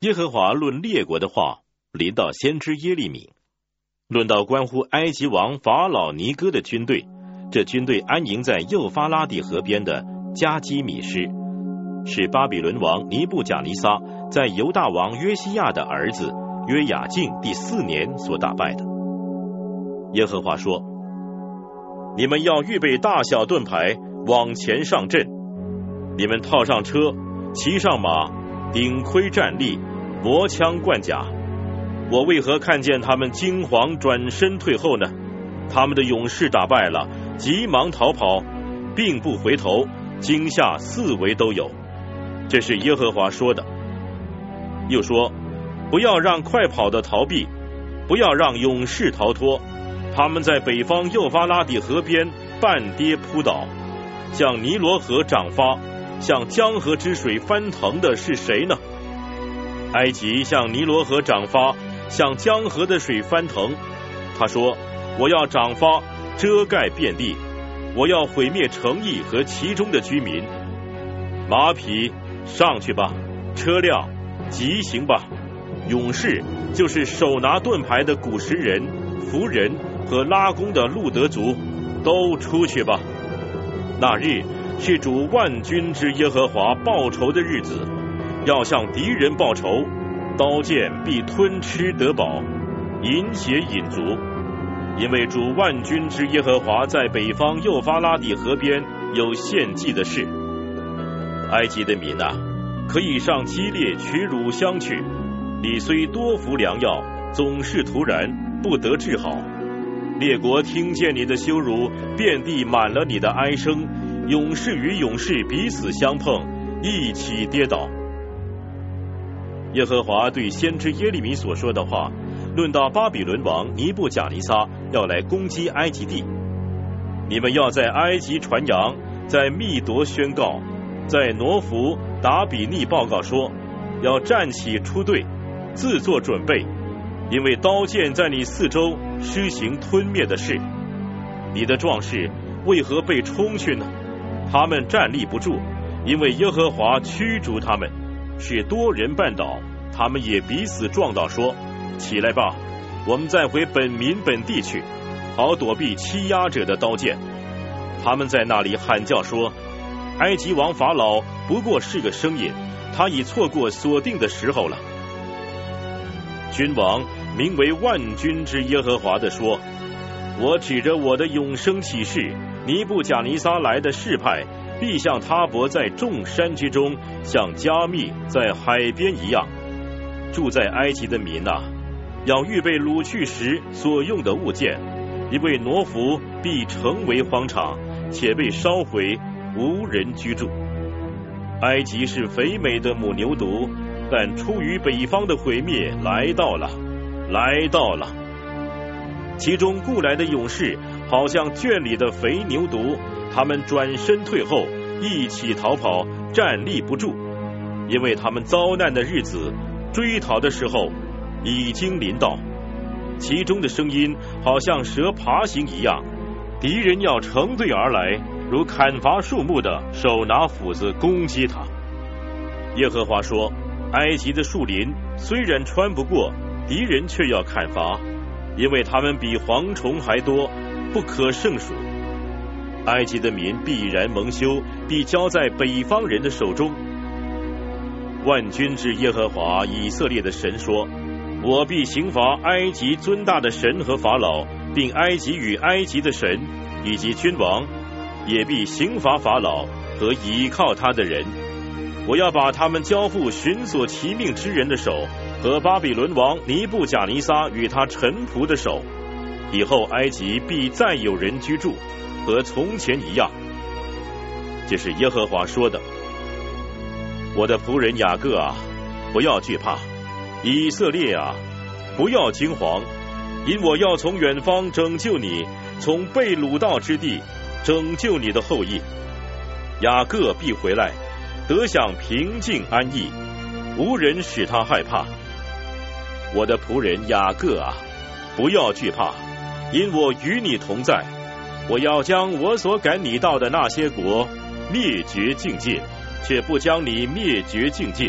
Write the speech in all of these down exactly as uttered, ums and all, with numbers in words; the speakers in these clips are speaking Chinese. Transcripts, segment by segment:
耶和华论列国的话临到先知耶利米，论到关乎埃及王法老尼哥的军队，这军队安营在幼发拉底河边的加基米施，是巴比伦王尼布甲尼撒在犹大王约西亚的儿子约雅敬第四年所打败的。耶和华说，你们要预备大小盾牌，往前上阵，你们套上车，骑上马，顶盔站立，磨枪贯甲。我为何看见他们惊惶转身退后呢？他们的勇士打败了，急忙逃跑，并不回头，惊吓四围都有。这是耶和华说的。又说，不要让快跑的逃避，不要让勇士逃脱，他们在北方幼发拉底河边半跌扑倒，向尼罗河涨发，向江河之水翻腾的是谁呢？埃及向尼罗河涨发，向江河的水翻腾。他说，我要涨发，遮盖遍地，我要毁灭城邑和其中的居民。马匹上去吧，车辆急行吧，勇士就是手拿盾牌的古实人、弗人和拉弓的路德族，都出去吧。那日是主万军之耶和华报仇的日子，要向敌人报仇，刀剑必吞吃得饱，饮血饮足。因为主万军之耶和华在北方幼发拉底河边有献祭的事。埃及的民啊，可以上基列取乳香去，你虽多服良药，总是突然不得治好。列国听见你的羞辱，遍地满了你的哀声，勇士与勇士彼此相碰，一起跌倒。耶和华对先知耶利米所说的话，论到巴比伦王尼布甲尼撒要来攻击埃及地，你们要在埃及传扬，在密夺宣告，在挪弗达比尼报告说，要站起出队，自作准备，因为刀剑在你四周施行吞灭的事。你的壮士为何被冲去呢？他们站立不住，因为耶和华驱逐他们，使多人绊倒，他们也彼此撞倒，说，起来吧，我们再回本民本地去，好躲避欺压者的刀剑。他们在那里喊叫说，埃及王法老不过是个声音，他已错过所定的时候了。君王名为万军之耶和华的说，我指着我的永生启示，尼布甲尼撒来的示派，必像他伯在众山居中，像加密在海边一样。住在埃及的民啊，要预备掳去时所用的物件，因为挪弗必成为荒场，且被烧毁，无人居住。埃及是肥美的母牛犊，但出于北方的毁灭来到了，来到了。其中雇来的勇士好像圈里的肥牛犊，他们转身退后，一起逃跑，站立不住，因为他们遭难的日子，追讨的时候已经临到。其中的声音好像蛇爬行一样，敌人要成队而来，如砍伐树木的手拿斧子攻击他。耶和华说，埃及的树林虽然穿不过，敌人却要砍伐，因为他们比蝗虫还多，不可胜数。埃及的民必然蒙羞，必交在北方人的手中。万军之耶和华以色列的神说，我必刑罚埃及尊大的神和法老，并埃及与埃及的神，以及君王，也必刑罚法老和倚靠他的人。我要把他们交付寻索其命之人的手，和巴比伦王尼布甲尼撒与他臣仆的手。以后埃及必再有人居住，和从前一样。这是耶和华说的。我的仆人雅各啊，不要惧怕；以色列啊，不要惊惶，因我要从远方拯救你，从被掳到之地拯救你的后裔。雅各必回来，得享平静安逸，无人使他害怕。我的仆人雅各啊，不要惧怕，因我与你同在。我要将我所赶你到的那些国灭绝尽尽，却不将你灭绝尽尽，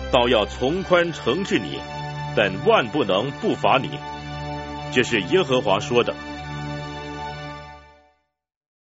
倒要从宽惩治你，但万不能不罚你。这是耶和华说的。